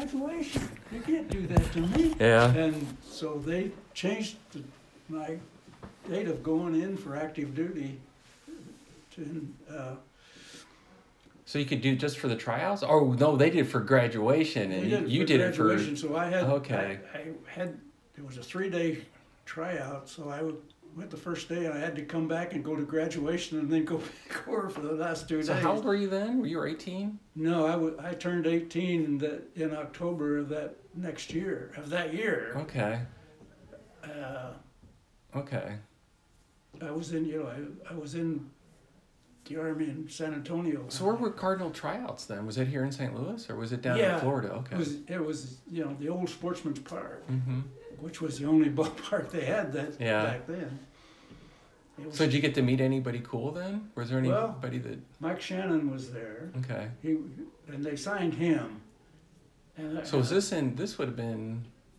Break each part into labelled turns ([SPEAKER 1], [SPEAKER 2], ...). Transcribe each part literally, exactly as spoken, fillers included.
[SPEAKER 1] graduation. You can't do that to me.
[SPEAKER 2] Yeah.
[SPEAKER 1] And so they changed the, my date of going in for active duty to, uh,
[SPEAKER 2] So you could do just for the tryouts? Oh no, they did it for graduation, and
[SPEAKER 1] they
[SPEAKER 2] you,
[SPEAKER 1] did it
[SPEAKER 2] you
[SPEAKER 1] for
[SPEAKER 2] did
[SPEAKER 1] graduation.
[SPEAKER 2] it for.
[SPEAKER 1] So I had,
[SPEAKER 2] Okay.
[SPEAKER 1] I, I had, it was a three-day tryout, so I would, went the first day, and I had to come back and go to graduation and then go back over for the last two
[SPEAKER 2] So
[SPEAKER 1] days.
[SPEAKER 2] how old were you then? Were you eighteen?
[SPEAKER 1] No, I, w- I turned eighteen in, the, in October of that next year, of that year.
[SPEAKER 2] Okay.
[SPEAKER 1] Uh,
[SPEAKER 2] Okay.
[SPEAKER 1] I was in, you know, I, I was in the Army in San Antonio.
[SPEAKER 2] So where were Cardinal tryouts then? Was it here in Saint Louis or was it down
[SPEAKER 1] Yeah,
[SPEAKER 2] in Florida? Okay.
[SPEAKER 1] It was, it was, you know, the old Sportsman's Park,
[SPEAKER 2] Mm-hmm.
[SPEAKER 1] which was the only ballpark they had that
[SPEAKER 2] Yeah.
[SPEAKER 1] back then. It was,
[SPEAKER 2] So did you get to meet anybody cool then? Was there
[SPEAKER 1] Well-
[SPEAKER 2] anybody that?
[SPEAKER 1] Mike Shannon was there.
[SPEAKER 2] Okay.
[SPEAKER 1] He and they signed him. And I-
[SPEAKER 2] So was this in? This would have been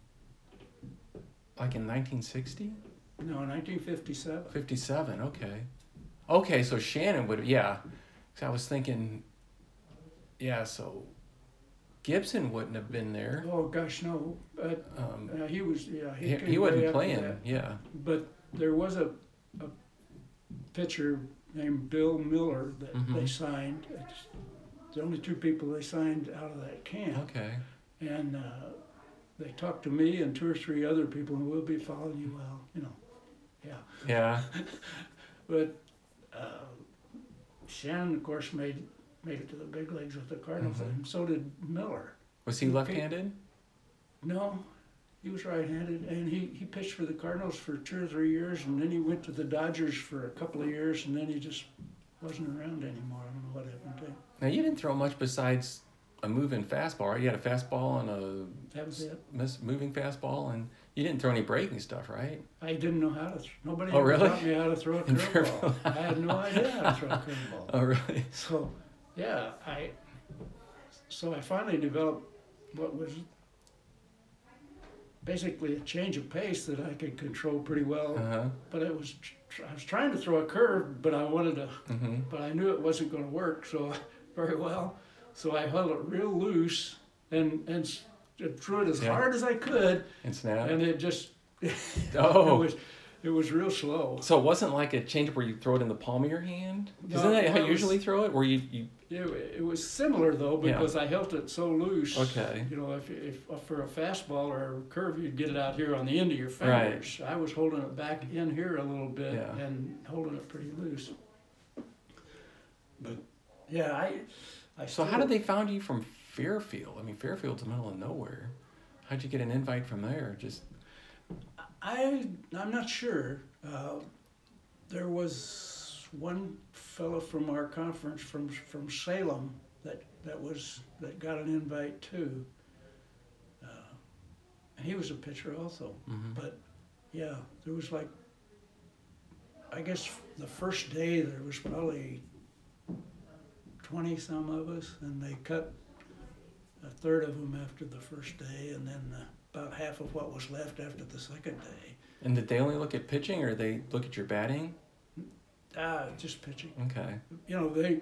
[SPEAKER 2] like in nineteen sixty?
[SPEAKER 1] No, nineteen fifty-seven.
[SPEAKER 2] fifty-seven. Okay. Okay. So Shannon would. Yeah. 'Cause I was thinking. Yeah. So Gibson wouldn't have been there.
[SPEAKER 1] Oh gosh, no. But
[SPEAKER 2] Um,
[SPEAKER 1] uh, he was. Yeah, he,
[SPEAKER 2] he,
[SPEAKER 1] came
[SPEAKER 2] he
[SPEAKER 1] way
[SPEAKER 2] wasn't
[SPEAKER 1] after
[SPEAKER 2] playing.
[SPEAKER 1] that.
[SPEAKER 2] Yeah.
[SPEAKER 1] But there was a, a pitcher named Bill Miller that
[SPEAKER 2] Mhm.
[SPEAKER 1] they signed. It's the only two people they signed out of that camp.
[SPEAKER 2] Okay.
[SPEAKER 1] And uh, they talked to me and two or three other people, and we'll be following you well, you know. Yeah.
[SPEAKER 2] Yeah.
[SPEAKER 1] But uh, Shannon, of course, made made it to the big leagues with the Cardinals,
[SPEAKER 2] Mhm.
[SPEAKER 1] and so did Miller.
[SPEAKER 2] Was he
[SPEAKER 1] Okay.
[SPEAKER 2] left-handed?
[SPEAKER 1] No, he was right-handed, and he, he pitched for the Cardinals for two or three years, and then he went to the Dodgers for a couple of years, and then he just wasn't around anymore. I don't know what happened to him.
[SPEAKER 2] Now you didn't throw much besides a moving fastball, right? You had a fastball and a
[SPEAKER 1] That was it.
[SPEAKER 2] miss, moving fastball, and you didn't throw any breaking stuff, right?
[SPEAKER 1] I didn't know how to. Th- nobody
[SPEAKER 2] Oh,
[SPEAKER 1] ever
[SPEAKER 2] really?
[SPEAKER 1] taught me how to throw a
[SPEAKER 2] In
[SPEAKER 1] curveball. I had no idea how to throw a curveball.
[SPEAKER 2] Oh, really?
[SPEAKER 1] So, yeah, I. So I finally developed what was basically a change of pace that I could control pretty well.
[SPEAKER 2] Uh huh.
[SPEAKER 1] But it was, tr- I was trying to throw a curve, but I wanted to,
[SPEAKER 2] Mm-hmm.
[SPEAKER 1] but I knew it wasn't going to work so very well. So I held it real loose and and s- threw it as
[SPEAKER 2] Yeah.
[SPEAKER 1] hard as I could,
[SPEAKER 2] And snap.
[SPEAKER 1] and it just
[SPEAKER 2] Oh.
[SPEAKER 1] it was it was real slow.
[SPEAKER 2] So it wasn't like a change where you throw it in the palm of your hand?
[SPEAKER 1] No,
[SPEAKER 2] Isn't that how
[SPEAKER 1] it
[SPEAKER 2] you
[SPEAKER 1] was-
[SPEAKER 2] usually throw it? Where you, you
[SPEAKER 1] It, it was similar though
[SPEAKER 2] Yeah.
[SPEAKER 1] because I held it so loose.
[SPEAKER 2] okay.
[SPEAKER 1] You know, if, if for a fastball or a curve, you'd get it out here on the end of your
[SPEAKER 2] Right.
[SPEAKER 1] fingers. I was holding it back in here a little bit
[SPEAKER 2] Yeah.
[SPEAKER 1] and holding it pretty loose. But yeah, I. I
[SPEAKER 2] So how did they found you from Fairfield? I mean, Fairfield's the middle of nowhere. How'd you get an invite from there? Just
[SPEAKER 1] I I'm not sure. Uh, there was one fellow from our conference from from Salem that that was that got an invite too. Uh, and he was a pitcher also.
[SPEAKER 2] mhm.
[SPEAKER 1] But yeah, there was like, I guess the first day there was probably twenty some of us, and they cut a third of them after the first day, and then uh, about half of what was left after the second day.
[SPEAKER 2] And did they only look at pitching, or they look at your batting?
[SPEAKER 1] Ah, just pitching.
[SPEAKER 2] Okay.
[SPEAKER 1] You know, they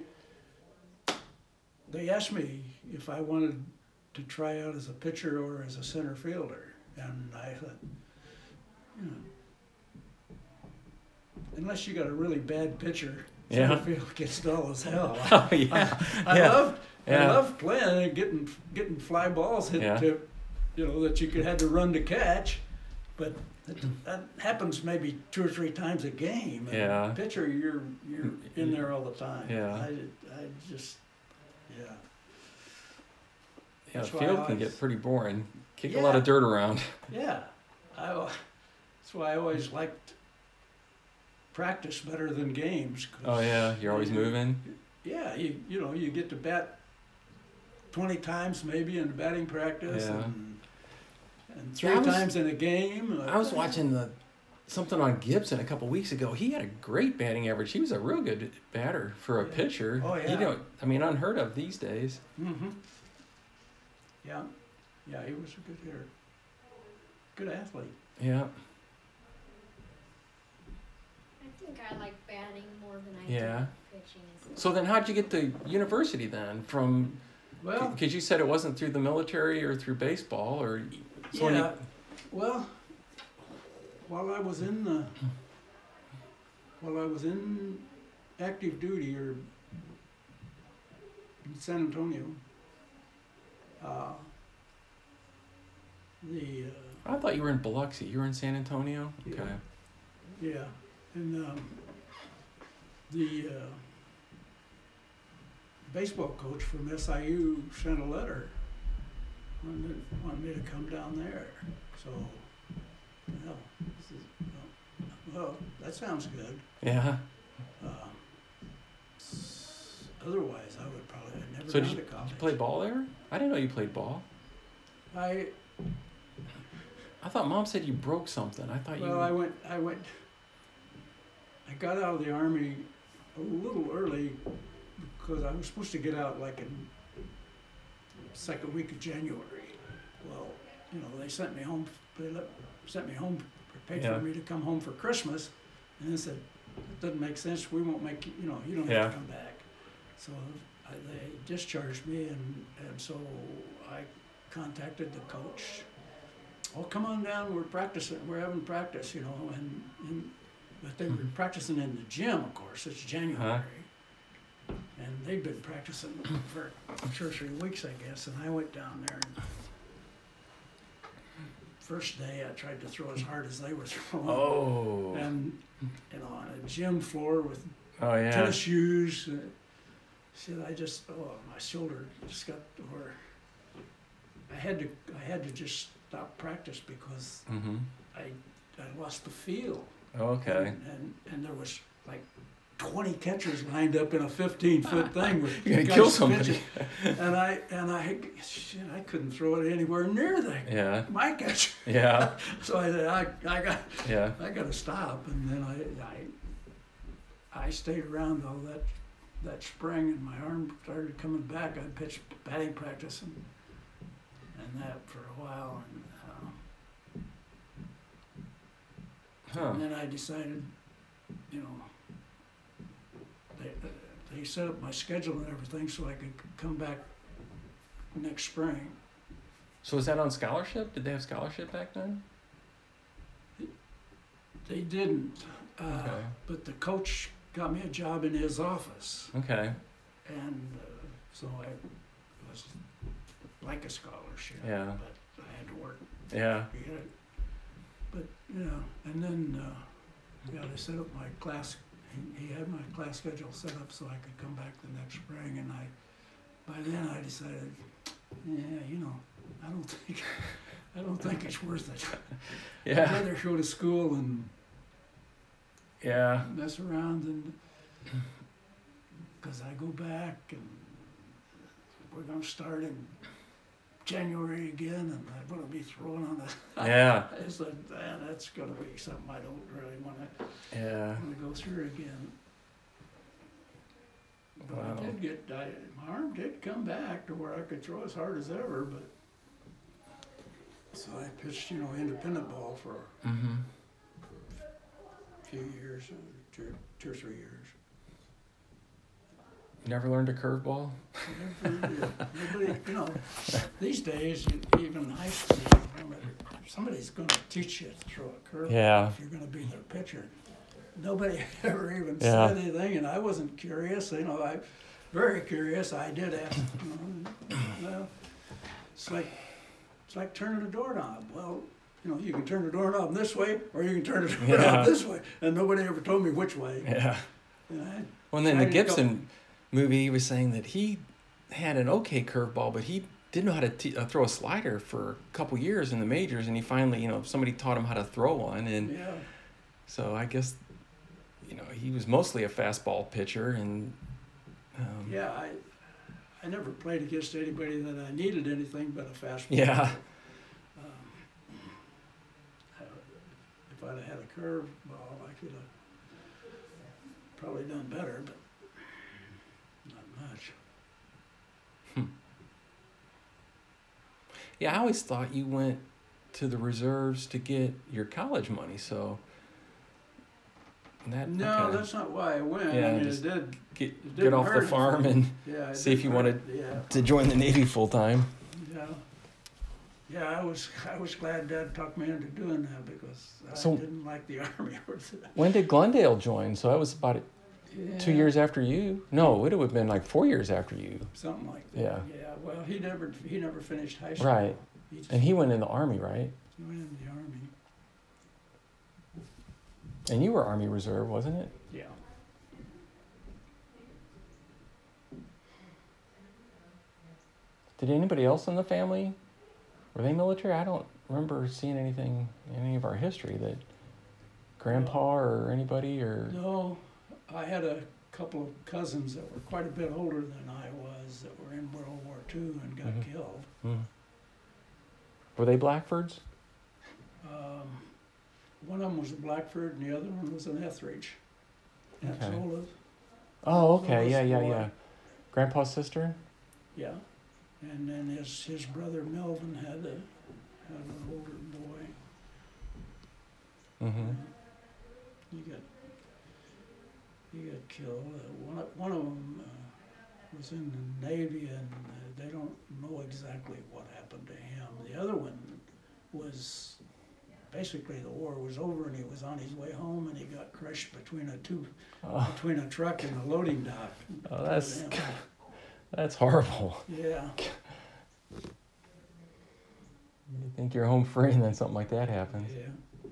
[SPEAKER 1] they asked me if I wanted to try out as a pitcher or as a center fielder, and I thought, you know, unless you got a really bad pitcher,
[SPEAKER 2] Yeah.
[SPEAKER 1] center field gets dull as hell.
[SPEAKER 2] Oh yeah.
[SPEAKER 1] I
[SPEAKER 2] Yeah.
[SPEAKER 1] loved I
[SPEAKER 2] Yeah.
[SPEAKER 1] loved playing and getting getting fly balls hit
[SPEAKER 2] Yeah.
[SPEAKER 1] to, you know, that you could had to run to catch, but that, that happens maybe two or three times a game. And
[SPEAKER 2] Yeah.
[SPEAKER 1] pitcher, you're you're in there all the time.
[SPEAKER 2] Yeah.
[SPEAKER 1] I, I just yeah.
[SPEAKER 2] Yeah,
[SPEAKER 1] That's
[SPEAKER 2] the
[SPEAKER 1] why I
[SPEAKER 2] field can
[SPEAKER 1] always-
[SPEAKER 2] get pretty boring. Kick a
[SPEAKER 1] Yeah.
[SPEAKER 2] lot of dirt around.
[SPEAKER 1] Yeah, I, al- that's why I always liked practice better than games. 'cause
[SPEAKER 2] Oh yeah, you're always
[SPEAKER 1] you-
[SPEAKER 2] moving.
[SPEAKER 1] Yeah, you you know you get to bat twenty times maybe in batting practice,
[SPEAKER 2] Yeah.
[SPEAKER 1] and, and three
[SPEAKER 2] Yeah, I was-
[SPEAKER 1] times in a game.
[SPEAKER 2] I was watching the something on Gibson a couple weeks ago. He had a great batting average. He was a real good batter for a
[SPEAKER 1] Yeah.
[SPEAKER 2] pitcher.
[SPEAKER 1] Oh, yeah.
[SPEAKER 2] You know, I mean, unheard of these days.
[SPEAKER 1] Mm-hmm. Yeah, yeah, he was a good hitter, good athlete.
[SPEAKER 2] Yeah.
[SPEAKER 3] I think I like batting more than I
[SPEAKER 2] Yeah.
[SPEAKER 3] do pitching. As
[SPEAKER 2] So then, how'd you get to university then? From
[SPEAKER 1] Well,
[SPEAKER 2] Because you said it wasn't through the military or through baseball or. So when you-
[SPEAKER 1] yeah, well, while I was in the, while I was in active duty or in San Antonio, uh, the, uh,
[SPEAKER 2] I thought you were in Biloxi. You were in San Antonio?
[SPEAKER 1] Yeah.
[SPEAKER 2] Okay.
[SPEAKER 1] yeah, and um, the uh, baseball coach from S I U sent a letter, wanted, wanted me to come down there. So, well, this is, well, well, that sounds good.
[SPEAKER 2] Yeah.
[SPEAKER 1] Um, s- otherwise, I would probably have never
[SPEAKER 2] So
[SPEAKER 1] gone
[SPEAKER 2] did
[SPEAKER 1] to
[SPEAKER 2] you,
[SPEAKER 1] college.
[SPEAKER 2] did you play ball there? I didn't know you played ball.
[SPEAKER 1] I
[SPEAKER 2] I thought Mom said you broke something. I thought you.
[SPEAKER 1] well, I went. I went. I got out of the army a little early because I was supposed to get out like in second week of January. Well, you know, they sent me home. They let, sent me home. Paid
[SPEAKER 2] Yeah.
[SPEAKER 1] for me to come home for Christmas, and then said, "It doesn't make sense. We won't make you. You know, you don't
[SPEAKER 2] Yeah.
[SPEAKER 1] have to come back." So I, they discharged me, and and so I contacted the coach. Oh, come on down. We're practicing. We're having practice, you know, and, and but they were practicing in the gym, of course. It's January,
[SPEAKER 2] Uh-huh.
[SPEAKER 1] and they'd been practicing for two or three weeks, I guess. And I went down there. And first day, I tried to throw as hard as they were throwing,
[SPEAKER 2] Oh.
[SPEAKER 1] and you know, on a gym floor with
[SPEAKER 2] Oh yeah.
[SPEAKER 1] tennis shoes. Uh, shit, I just oh my shoulder just got to where I had to I had to just stop practice because
[SPEAKER 2] Mm-hmm.
[SPEAKER 1] I I lost the feel.
[SPEAKER 2] Okay.
[SPEAKER 1] And, and and there was like twenty catchers lined up in a fifteen foot thing with
[SPEAKER 2] You're gonna
[SPEAKER 1] guys
[SPEAKER 2] kill somebody.
[SPEAKER 1] pitching. And I and I shit I couldn't throw it anywhere near the
[SPEAKER 2] Yeah.
[SPEAKER 1] my catcher.
[SPEAKER 2] Yeah.
[SPEAKER 1] So I said I I got
[SPEAKER 2] Yeah.
[SPEAKER 1] I got to stop, and then I, I, I stayed around all that, that spring, and my arm started coming back. I pitched batting practice and, and that for a while, and, uh,
[SPEAKER 2] Huh.
[SPEAKER 1] and then I decided, you know, they, they set up my schedule and everything so I could come back next spring.
[SPEAKER 2] So was that on scholarship? Did they have scholarship back then?
[SPEAKER 1] They didn't, uh,
[SPEAKER 2] Okay.
[SPEAKER 1] but the coach got me a job in his office.
[SPEAKER 2] Okay.
[SPEAKER 1] And uh, so I was like a scholarship,
[SPEAKER 2] Yeah.
[SPEAKER 1] but I had to work
[SPEAKER 2] Yeah.
[SPEAKER 1] to get it. But, you know, and then, uh, yeah, they set up my class, he, he had my class schedule set up so I could come back the next spring, and I, by then I decided, yeah, you know, I don't think, I don't think it's worth it. I'd
[SPEAKER 2] Yeah.
[SPEAKER 1] rather go to school and
[SPEAKER 2] Yeah.
[SPEAKER 1] mess around and, because I go back and we're gonna start in January again, and I'm gonna be throwing on a.
[SPEAKER 2] Yeah.
[SPEAKER 1] I said, man, that's gonna be something I don't really wanna,
[SPEAKER 2] Yeah.
[SPEAKER 1] wanna go through again. But
[SPEAKER 2] Wow.
[SPEAKER 1] I did get, I, my arm did come back to where I could throw as hard as ever, but. So I pitched, you know, independent ball for
[SPEAKER 2] Mm-hmm.
[SPEAKER 1] a few years, uh, two, two or three years.
[SPEAKER 2] You never learned a curveball?
[SPEAKER 1] Nobody, nobody, you know, these days, even in high school, you know, somebody's going to teach you to throw a curve
[SPEAKER 2] Yeah.
[SPEAKER 1] if you're going to be their pitcher. Nobody ever even
[SPEAKER 2] Yeah.
[SPEAKER 1] said anything, and I wasn't curious. You know, I very curious. I did ask. You know, well, it's like it's like turning a doorknob. Well, you know, you can turn the doorknob this way, or you can turn the doorknob
[SPEAKER 2] Yeah.
[SPEAKER 1] this way, and nobody ever told me which way.
[SPEAKER 2] Yeah.
[SPEAKER 1] And I,
[SPEAKER 2] Well, and then the
[SPEAKER 1] I didn't go-
[SPEAKER 2] Gibson movie, he was saying that he had an okay curveball, but he didn't know how to t- uh, throw a slider for a couple years in the majors, and he finally, you know, somebody taught him how to throw one, and
[SPEAKER 1] yeah.
[SPEAKER 2] so I guess, you know, he was mostly a fastball pitcher, and um,
[SPEAKER 1] Yeah, I, I never played against anybody that I needed anything but a fastball.
[SPEAKER 2] yeah,
[SPEAKER 1] Um, I- if I'd have had a curveball, I could have probably done better, but not much.
[SPEAKER 2] yeah. I always thought you went to the reserves to get your college money, so That,
[SPEAKER 1] No,
[SPEAKER 2] okay.
[SPEAKER 1] that's not why I went.
[SPEAKER 2] Yeah,
[SPEAKER 1] I mean,
[SPEAKER 2] just
[SPEAKER 1] it did.
[SPEAKER 2] Get,
[SPEAKER 1] it
[SPEAKER 2] get
[SPEAKER 1] didn't
[SPEAKER 2] off the
[SPEAKER 1] hurt.
[SPEAKER 2] farm and
[SPEAKER 1] Yeah. it
[SPEAKER 2] see if
[SPEAKER 1] didn't
[SPEAKER 2] you
[SPEAKER 1] hurt.
[SPEAKER 2] wanted
[SPEAKER 1] Yeah.
[SPEAKER 2] to join the Navy full time.
[SPEAKER 1] Yeah. Yeah, I was I was glad Dad talked me into doing that because I
[SPEAKER 2] So-
[SPEAKER 1] didn't like the army. or the-
[SPEAKER 2] When did Glendale join? So that was about two
[SPEAKER 1] Yeah,
[SPEAKER 2] years after you. No, it would have been like four years after you.
[SPEAKER 1] Something like that.
[SPEAKER 2] Yeah.
[SPEAKER 1] Yeah. Well, he never he never finished high school.
[SPEAKER 2] Right.
[SPEAKER 1] He just
[SPEAKER 2] And he went in the Army, right?
[SPEAKER 1] he went in the army.
[SPEAKER 2] And you were Army Reserve, wasn't it?
[SPEAKER 1] Yeah.
[SPEAKER 2] Did anybody else in the family, were they military? I don't remember seeing anything in any of our history that grandpa or anybody or...
[SPEAKER 1] No, I had a couple of cousins that were quite a bit older than I was that were in World War Two and got
[SPEAKER 2] Mhm.
[SPEAKER 1] killed.
[SPEAKER 2] Hmm. Were they Blackfords?
[SPEAKER 1] Um, one of them was a Blackford and the other one was an Etheridge. That's
[SPEAKER 2] Okay.
[SPEAKER 1] Olaf.
[SPEAKER 2] Oh,
[SPEAKER 1] So
[SPEAKER 2] okay.
[SPEAKER 1] was
[SPEAKER 2] Yeah, yeah,
[SPEAKER 1] boy.
[SPEAKER 2] yeah. Grandpa's sister?
[SPEAKER 1] Yeah. And then his his brother Melvin had a had an older boy.
[SPEAKER 2] Mm-hmm.
[SPEAKER 1] He got he got killed. Uh, one of, one of them uh, was in the Navy, and uh, they don't know exactly what happened to him. The other one was basically the war was over, and he was on his way home, and he got crushed between a two
[SPEAKER 2] Oh,
[SPEAKER 1] between a truck and a loading dock.
[SPEAKER 2] oh, that's
[SPEAKER 1] Yeah.
[SPEAKER 2] that's horrible.
[SPEAKER 1] Yeah.
[SPEAKER 2] You think you're home free and then something like that happens.
[SPEAKER 1] Yeah.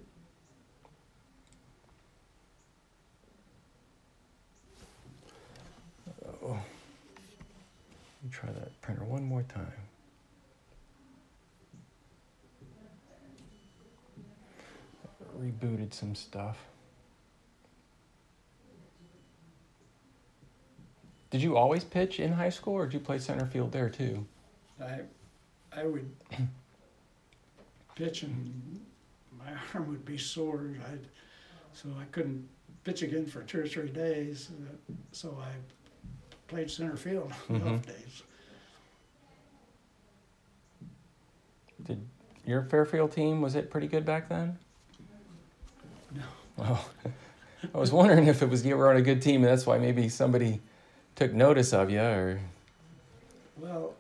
[SPEAKER 2] Oh. Let me try that printer one more time. Rebooted some stuff. Did you always pitch in high school, or did you play center field there too?
[SPEAKER 1] I, I would pitch and my arm would be sore. I'd, so I couldn't pitch again for two or three days. uh, So I played center field on
[SPEAKER 2] Mhm.
[SPEAKER 1] off days.
[SPEAKER 2] Did your Fairfield team, was it pretty good back then?
[SPEAKER 1] No.
[SPEAKER 2] Well, I was wondering if it was you were on a good team, and that's why maybe somebody took notice of you, or
[SPEAKER 1] Well,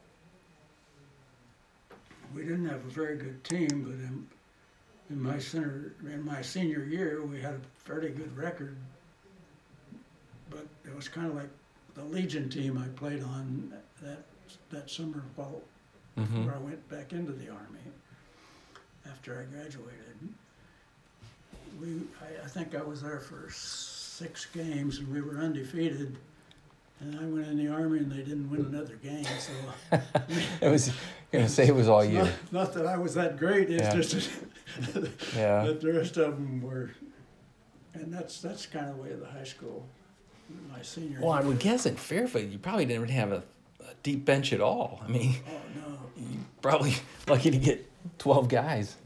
[SPEAKER 1] we didn't have a very good team, but in, in my center, in my senior year, we had a fairly good record. But it was kind of like the Legion team I played on that that summer while
[SPEAKER 2] Mhm.
[SPEAKER 1] before I went back into the Army after I graduated. We, I, I think I was there for six games and we were undefeated. And I went in the Army and they didn't win another game, so.
[SPEAKER 2] it was gonna say it was all you.
[SPEAKER 1] Not, not that I was that great, it's
[SPEAKER 2] Yeah.
[SPEAKER 1] just
[SPEAKER 2] Yeah.
[SPEAKER 1] that the rest of them were, and that's, that's kind of the way of the high school, my senior
[SPEAKER 2] Well, I
[SPEAKER 1] year.
[SPEAKER 2] would guess in Fairfield you probably didn't have a, a deep bench at all. I mean,
[SPEAKER 1] Oh, no.
[SPEAKER 2] you probably lucky to get twelve guys.